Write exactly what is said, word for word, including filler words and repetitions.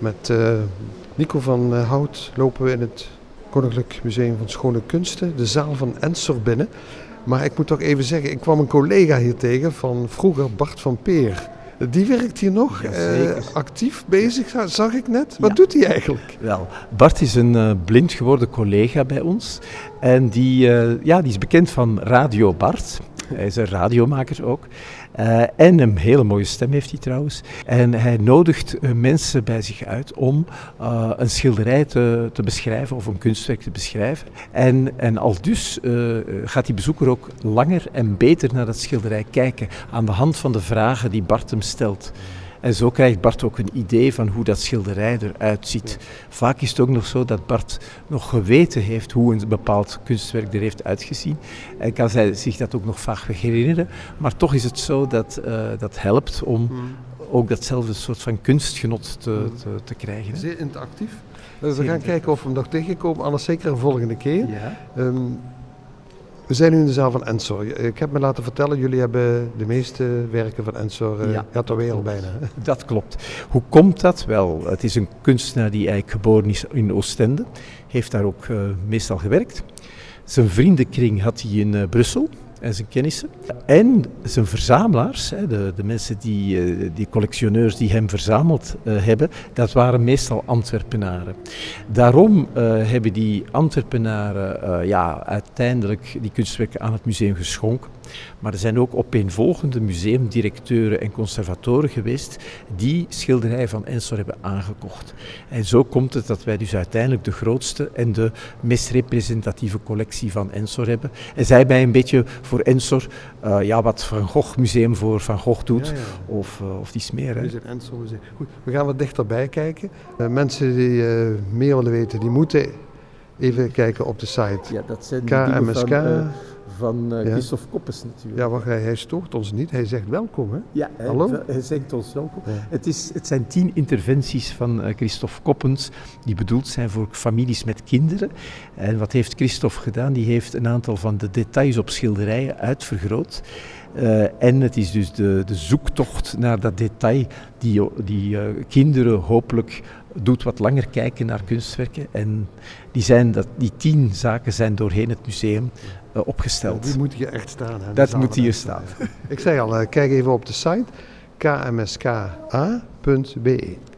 Met uh, Nico van uh, Hout lopen we in het Koninklijk Museum van Schone Kunsten, de zaal van Ensor binnen. Maar ik moet toch even zeggen, ik kwam een collega hier tegen van vroeger, Bart van Peer. Die werkt hier nog, ja, uh, actief bezig, zag ik net. Wat ja. doet hij eigenlijk? Wel, Bart is een uh, blind geworden collega bij ons. En die, uh, ja, die is bekend van Radio Bart. Hij is een radiomaker ook. Uh, en een hele mooie stem heeft hij trouwens. En hij nodigt uh, mensen bij zich uit om uh, een schilderij te, te beschrijven of een kunstwerk te beschrijven. En, en al dus uh, gaat die bezoeker ook langer en beter naar dat schilderij kijken aan de hand van de vragen die Bart hem stelt. En zo krijgt Bart ook een idee van hoe dat schilderij eruit ziet. Vaak is het ook nog zo dat Bart nog geweten heeft hoe een bepaald kunstwerk er heeft uitgezien. En kan zij zich dat ook nog vaak herinneren. Maar toch is het zo dat uh, dat helpt om hmm. ook datzelfde soort van kunstgenot te, hmm. te, te krijgen. Zeer interactief. Dus we gaan kijken of we hem nog tegenkomen, anders zeker een volgende keer. Ja. Um, We zijn nu in de zaal van Ensor. Ik heb me laten vertellen, jullie hebben de meeste werken van Ensor uh, ja, ja, ter wereld bijna. Dat klopt. Hoe komt dat? Wel, het is een kunstenaar die eigenlijk geboren is in Oostende. Heeft daar ook uh, meestal gewerkt. Zijn vriendenkring had hij in uh, Brussel. En zijn kennissen. En zijn verzamelaars, de, de mensen die, die collectioneurs die hem verzameld uh, hebben, dat waren meestal Antwerpenaren. Daarom uh, hebben die Antwerpenaren uh, ja, uiteindelijk die kunstwerken aan het museum geschonken. Maar er zijn ook opeenvolgende museumdirecteuren en conservatoren geweest die schilderijen van Ensor hebben aangekocht. En zo komt het dat wij dus uiteindelijk de grootste en de meest representatieve collectie van Ensor hebben. En zij bij een beetje voor Ensor, uh, ja, wat Van Gogh Museum voor Van Gogh doet, ja, ja. Of, uh, of iets meer. Hè. Ensor Museum. Goed, we gaan wat dichterbij kijken. Uh, mensen die uh, meer willen weten, die moeten even kijken op de site. Ja, dat zijn K M S K. Van, uh, van uh, Christophe ja. Koppes natuurlijk. Ja, wacht, hij, hij stoort ons niet. Hij zegt welkom, hè? Ja, hij, Hallo? hij zegt ons welkom. Ja. Het, is, het zijn tien interventies van uh, Christophe Koppens die bedoeld zijn voor families met kinderen. En wat heeft Christophe gedaan? Die heeft een aantal van de details op schilderijen uitvergroot. Uh, en het is dus de, de zoektocht naar dat detail die, die uh, kinderen hopelijk doet wat langer kijken naar kunstwerken. En die, zijn dat, die tien zaken zijn doorheen het museum uh, opgesteld. Ja, die moet hier echt staan. Hè? Dat moet hier staan. Ik zei al, uh, kijk even op de site k m s k a punt b e.